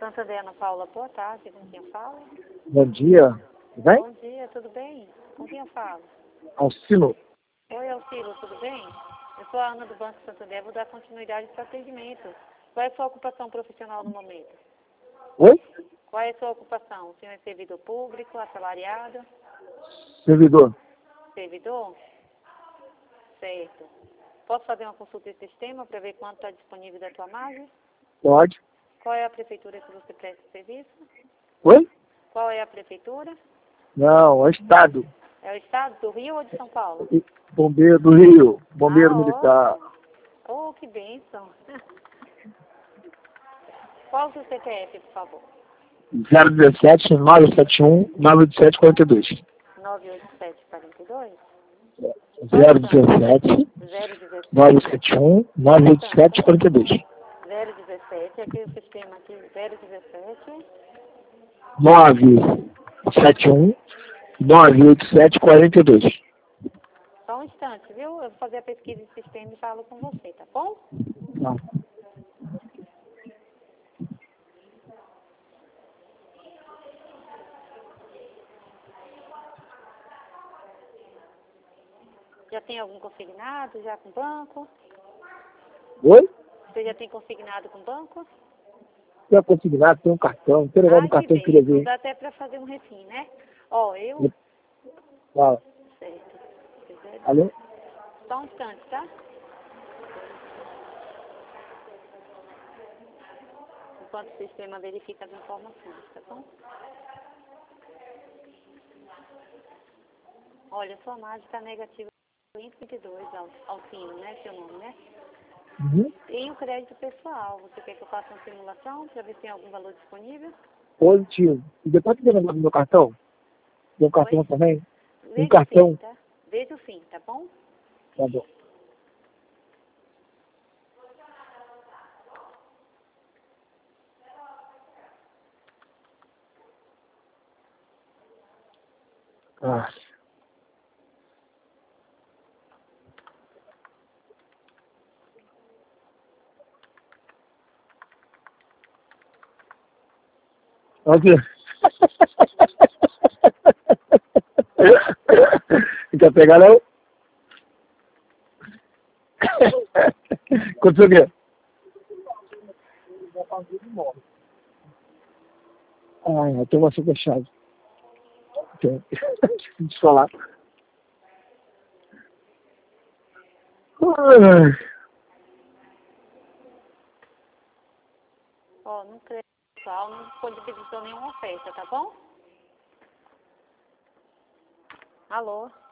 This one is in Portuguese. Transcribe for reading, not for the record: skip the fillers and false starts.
Santander, Ana Paula, boa tarde, com quem eu falo? Bom dia. Tudo bem? Bom dia, tudo bem? Com quem eu falo? Alcino. Oi, Alcilo, tudo bem? Eu sou a Ana do Banco Santander, vou dar continuidade para o atendimento. Qual é a sua ocupação profissional no momento? Oi? Qual é a sua ocupação? O senhor é servidor público, assalariado? Servidor. Servidor? Certo. Posso fazer uma consulta de sistema para ver quanto está disponível da tua margem? Pode. Qual é a prefeitura que você presta serviço? Oi? Qual é a prefeitura? Não, é Estado. É o estado do Rio ou de São Paulo? Bombeiro do Rio. Bombeiro militar. Ótimo. Oh, que bênção. Qual o seu CPF, por favor? 017 971 98742. 98742? 017 017. 971 98742. 017, aqui o sistema aqui, 017. 971 98742. Só um instante, viu? Eu vou fazer a pesquisa de sistema e falo com você, tá bom? Tá. Já tem algum consignado, já com banco? Oi? Você já tem consignado com banco? Tem consignado, tem um cartão. Tem negócio do Que cartão que queria bênção. ver. Dá até para fazer um refim, né? Ó, eu... Fala. Certo. Alô? Só um instante, tá? Enquanto o sistema verifica as informações, tá bom? Olha, sua margem está negativa 22, Alcino, né? Seu nome, né? Uhum. Tem o crédito pessoal. Você quer que eu faça uma simulação para ver se tem algum valor disponível? Positivo. E depois que tem negócio do meu cartão? Tem um cartão Oi? também? Um Veja o fim, cartão? tá? Veja o fim, tá bom? Tá bom. Ah. Aqui. Quer pegar não? Aconteceu o quê? Ai, eu tenho uma super chave. Deixa eu te falar. Ai. Ó, no crédito pessoal não disponibilizou nenhuma oferta, tá bom? Alô?